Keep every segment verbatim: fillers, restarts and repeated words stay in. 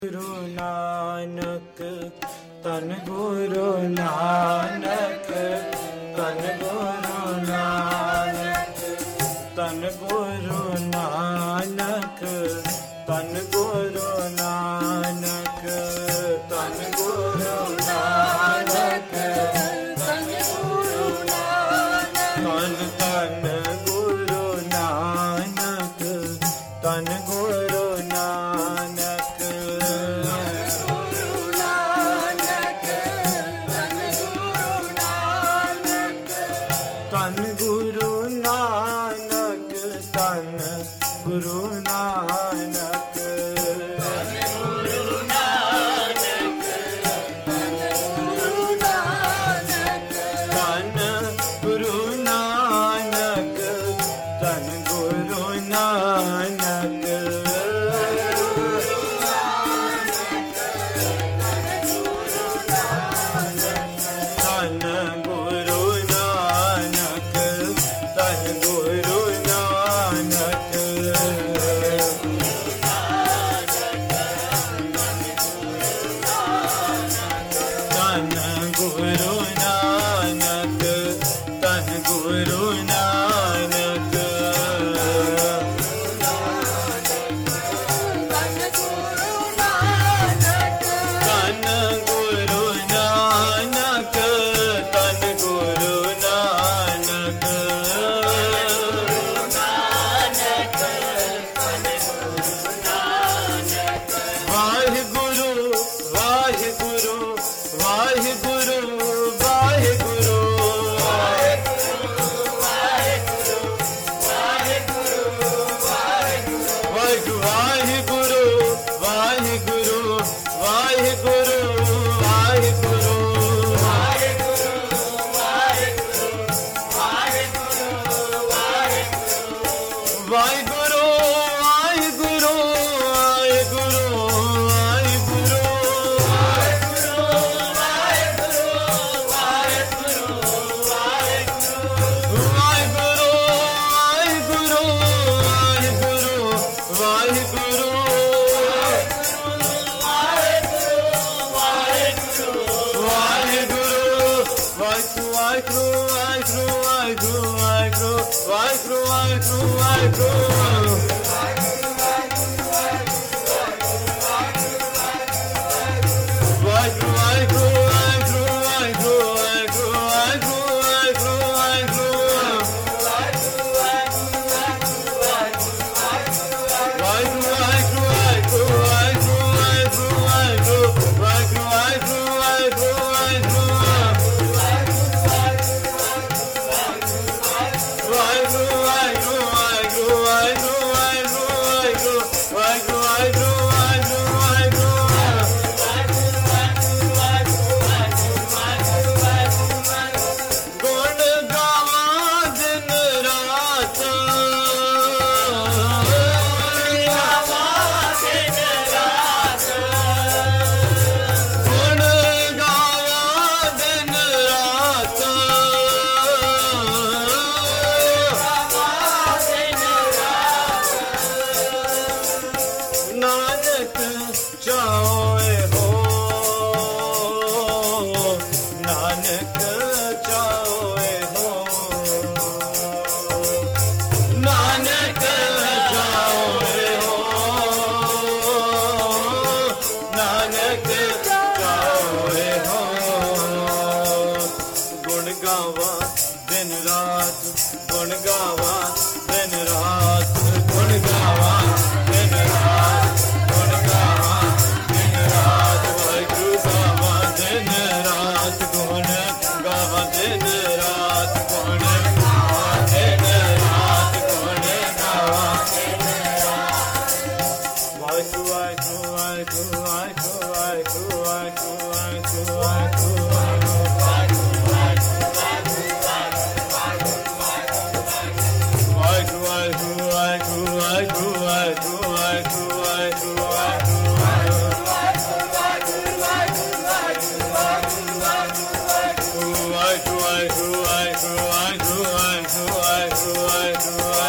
ਗੁਰੂ ਨਾਨਕ ਧੰਨ ਗੁਰੂ ਨਾਨਕ ਧੰਨ ਗੁਰੂ ਨਾਨਕ ਧੰਨ ਗੁਰੂ ਨਾਨਕ ਧੰਨ ਗੁਰੂ ਨਾਨਕ ਧੰਨ ਗੁਰੂ ਨਾਨਕ ਧੰਨ ਗੁਰੂ ਨਾਨਕ ਧੰਨ ਗੁਰੂ ਨਾਨਕ ਧੰਨ ਗੁਰੂ ਨਾਨਕ ਧੰਨ ਗੁਰੂ ਨਾਨਕ ਧੰਨ ਗੁਰੂ ਨਾਨਕ ਧੰਨ ਗੁਰੂ ਨਾਨਕ ਧੰਨ ਗੁਰੂ ਨਾਨਕ ਧੰਨ ਗੁਰੂ ਨਾਨਕ ਧੰਨ ਗੁਰੂ ਨਾਨਕ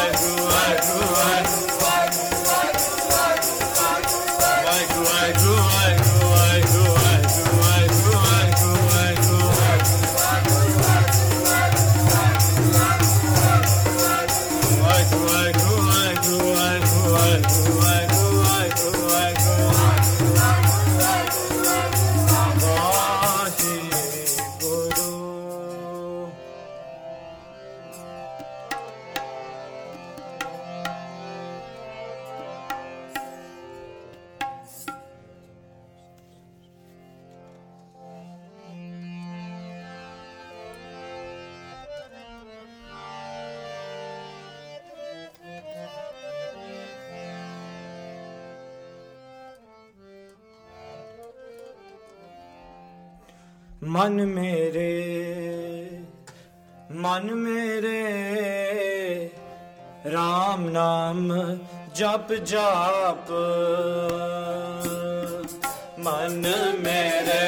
I grew मन मेरे मन मेरे राम नाम जप जाप मन मेरे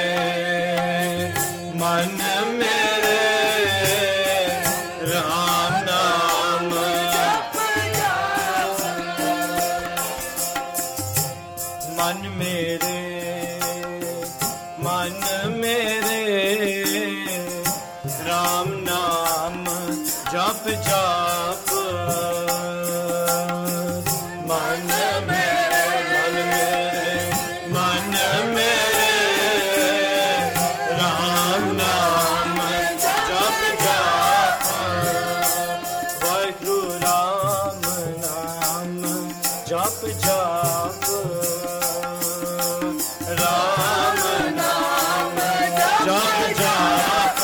मन मेरे राम नाम जप जाप मन मेरे मन मेरे राम नाम जप जाप मन मेरे मन मेरे मन मेरे राम नाम जप जाप वाहिगुरु राम नाम जप जाप राम नाम जप जाप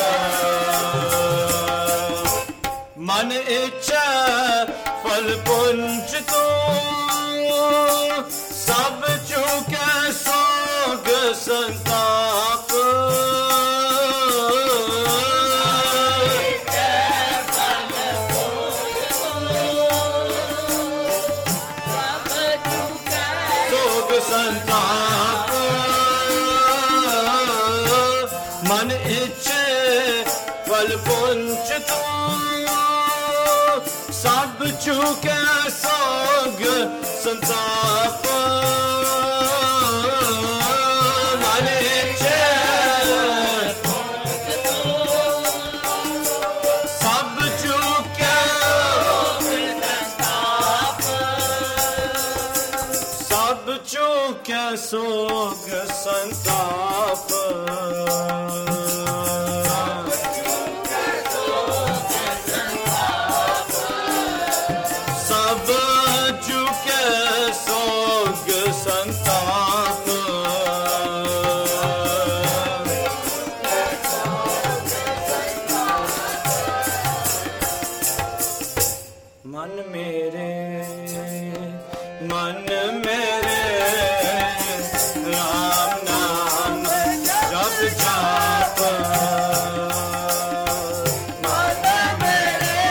मन इच्छा फल पुंज तो सब चुके सोग संताप सोग संताप मन इच्छे फल पुंज तो सब चुके सोग संताप मन इच्छे सब चुके सब चुके सोग संताप सब चुके सोग संताप मन मेरे मन मेरे राम नाम जप जाप मन मेरे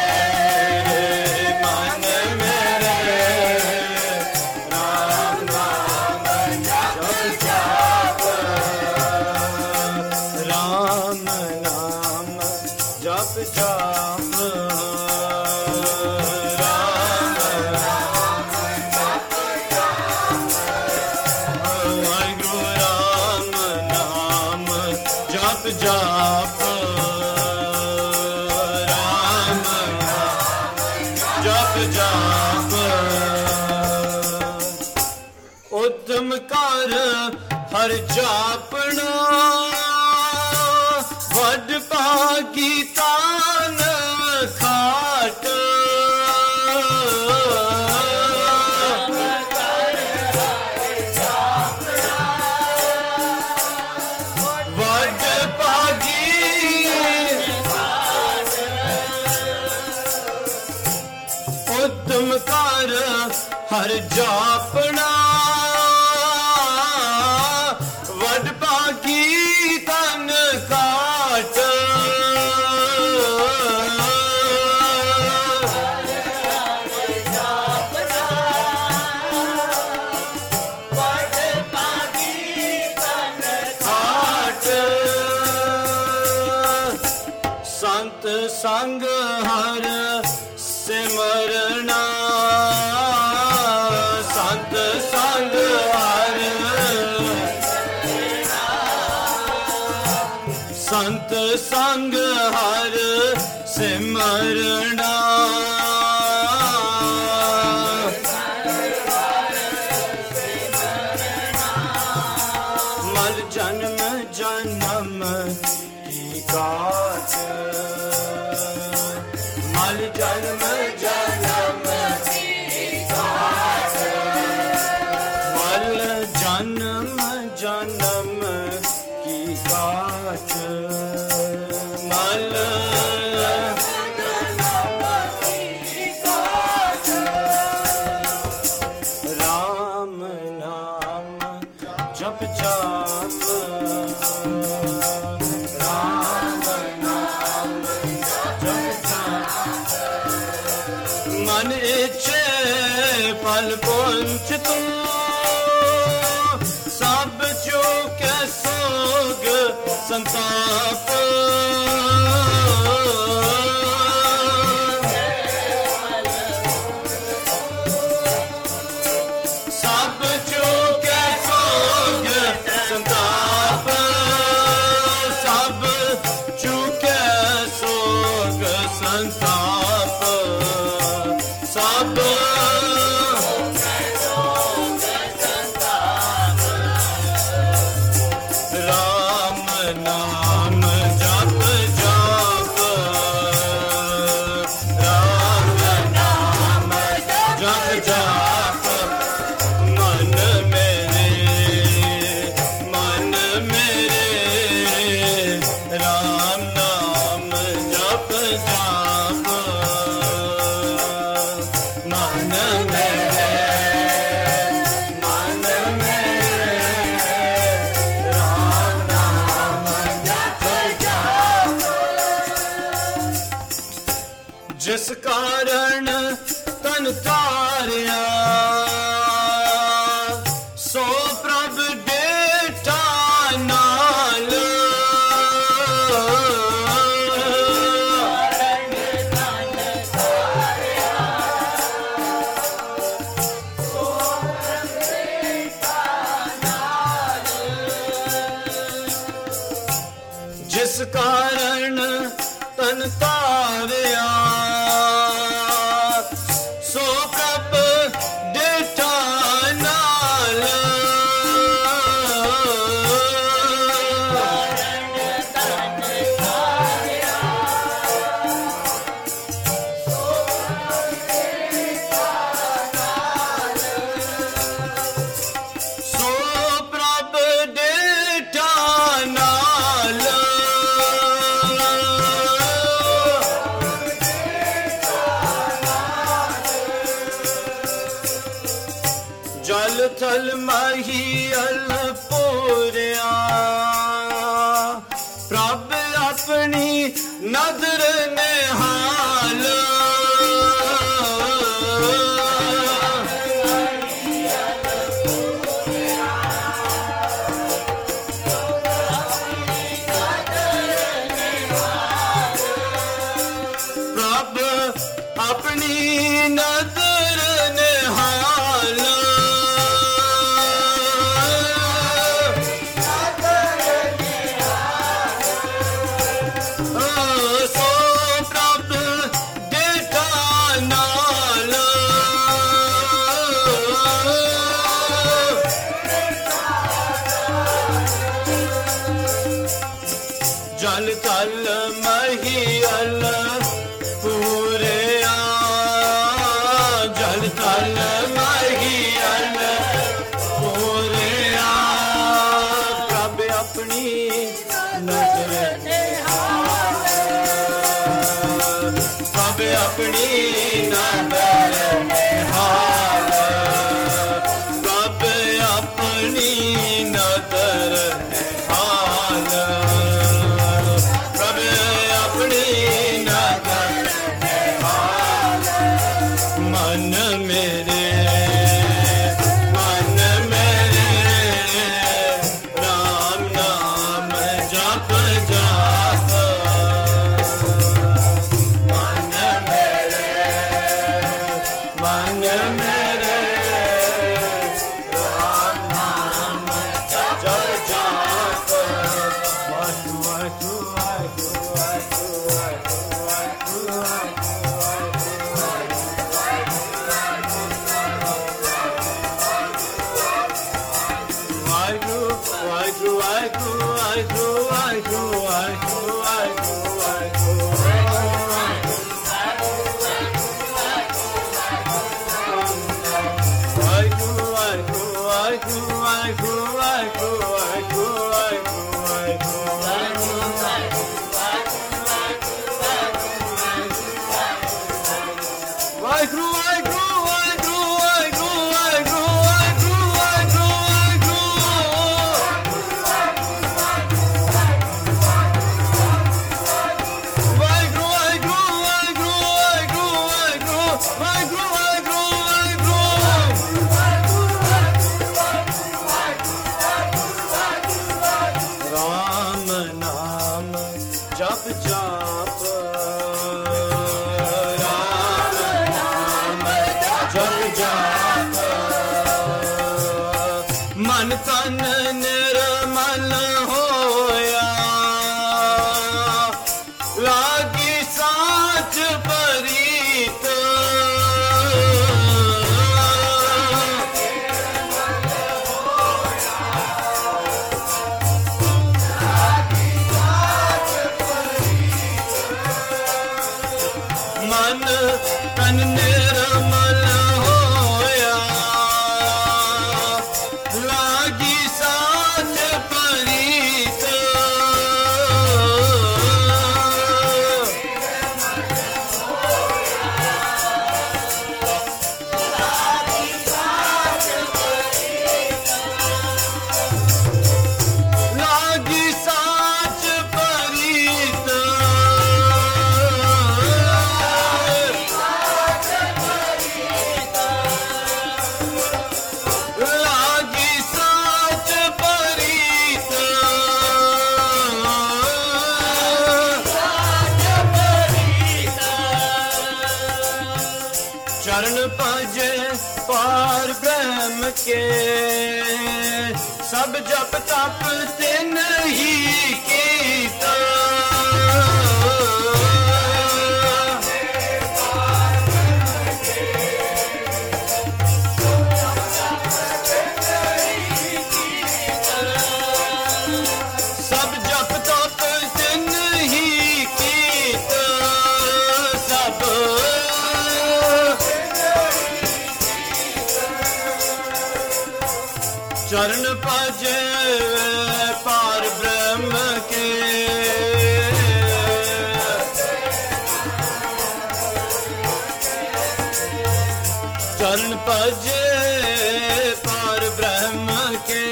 मन मेरे राम नाम जप जाप राम नाम जप जाप जप जाप राम जप जाप उद्यम कर हर जापना वड भागी तान खाट उद्यम कर हर जापना वड भागी तन काट संत संग हर सिमरना संत संग हर संत संग हर सिमरना मल जन्म जन्म की काट मल जन्म जन्म की काट मल जन्म जन्म की काट मल राम नाम जप जाप राम तू सब चूके सोग संताप सब चूके सोग संताप सब चूके सोग संताप सब राम नाम जप जप राम नाम जप जप मन मेरे मन मेरे राम नाम जप जप मन मेरे मन मेरे राम नाम जप जप जिस कारण तन तारिया सो प्रभ डेटा नाल जिस कारण तन तारिया सो प्रभ डेटा नाल सो प्रभ डेटा नाल जल थल मही अलपुरिया प्रभ अपनी नदर निहाल प्रभ अपनी नदर निहाल सो प्रभ डेटा नाल जल तल मही अल पूरिया जल तल मही अल पूरिया प्रभ अपनी नजर प्रभ अपनी नजर हाल प्रभ अपनी नजर हाल प्रभ अपनी नजर हाल मन मेरे मन मेरे राम नाम जप जप मन मेरे मन मेरे राम नाम जप जप वाहु वाहु वाहु वाहु वाहु वाहु वाहु वाहु वाहु वाहु वाहु वाहु जप जाप राम नाम जप जाप मन तन निर्मल होया लागी साच परीत मन तन निर्मल होया लागी साच परीत लागी साच परीत लागी साच परीत चरण भजे पार ब्रह्म के सब जप तप तिन ही कीता सब जप तप तिन ही कीता सब चरण भजे पार ब्रह्म के चरण भजे पार ब्रह्म के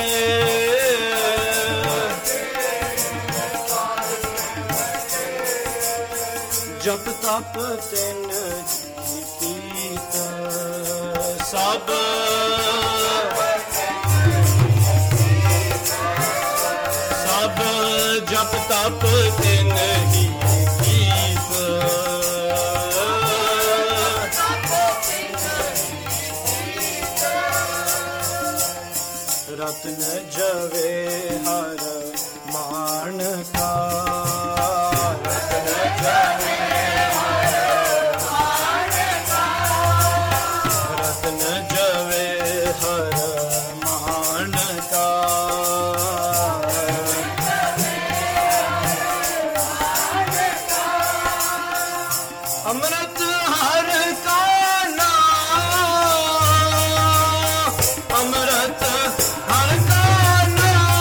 जप तप तिन कीत सब सब जप तप तिन ही कीत रत्न जवे हर मान का रत्न जवे रत्न जवे हर मान का अमृत हर का नाम अमृत हर का नाम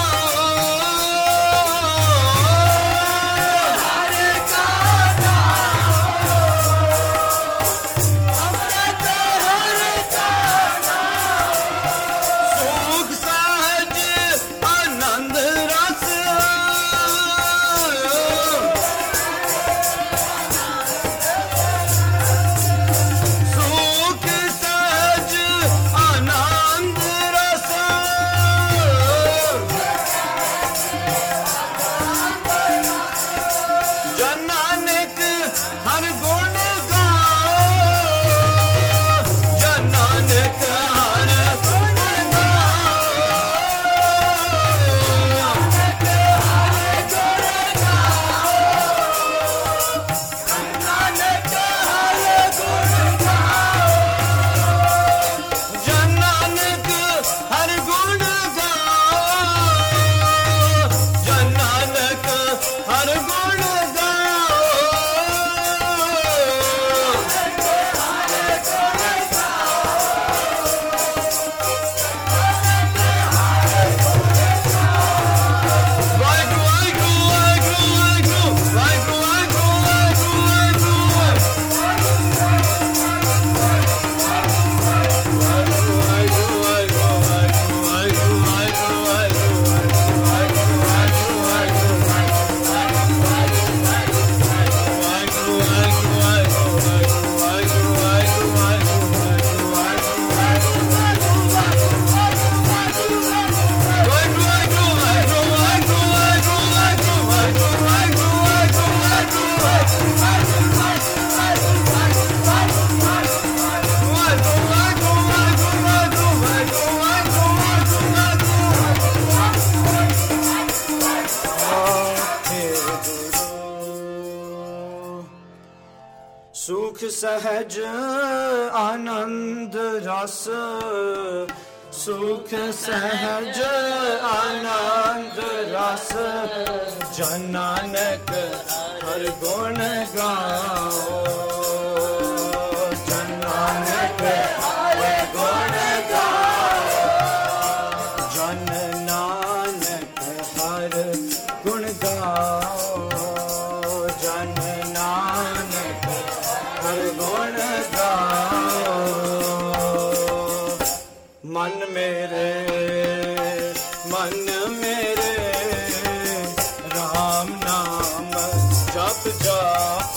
ਸੁਖ ਸਹਿਜ ਆਨੰਦ ਰਸ ਸੁਖ ਸਹਿਜ ਆਨੰਦ ਰਸ ਜਨ ਨਾਨਕ ਹਰ ਗੁਣ ਗਾਓ ਜਨ ਨਾਨਕ ਹਰ ਗੁਣ ਗਾਓ ਜਨ ਨਾਨਕ ਹਰ ਗੁਣ ਗਾਓ ਜਨ ਨਾਨਕ ਹਰ ਗੁਣ ਗਾਓ ਮਨ ਮੇਰੇ ਮਨ ਮੇਰੇ ਰਾਮ ਨਾਮ ਜਪ ਜਾਪ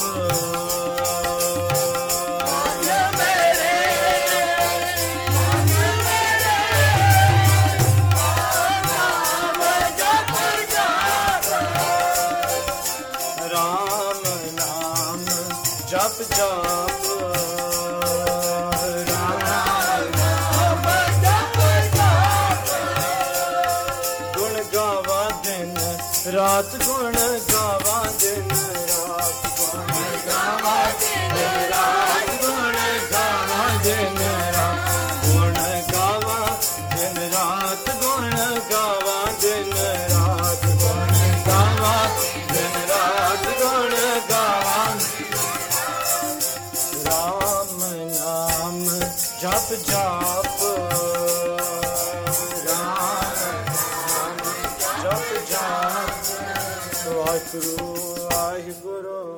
ਮਨ ਮੇਰੇ ਮਨ ਮੇਰੇ ਰਾਮ ਨਾਮ ਜਪ ਜਾਪ ਰਾਮ ਨਾਮ ਜਪ ਜਾਪ ਰਾਤ ਗੁਣ ਗਾਵਾਂ ਦਿਨ ਰਾਤ ਗੁਣ ਗਾਵਾਂ ਦਿਨ ਰਾਤ ਗੁਣ ਗਾਵਾਂ ਦਿਨ ਰਾਤ ਗੁਣ ਗਾਵਾਂ ਦਿਨ ਰਾਤ ਗੁਣ ਗਾਵਾਂ ਦਿਨ ਰਾਤ ਗੁਣ ਗਾਵਾਂ ਦਿਨ ਰਾਤ ਗੁਣ ਗਾਵਾਂ ਰਾਮ ਨਾਮ ਜਪ ਜਾਪ ਵਾਹਿਗੁਰੂ ਵਾਹਿਗੁਰੂ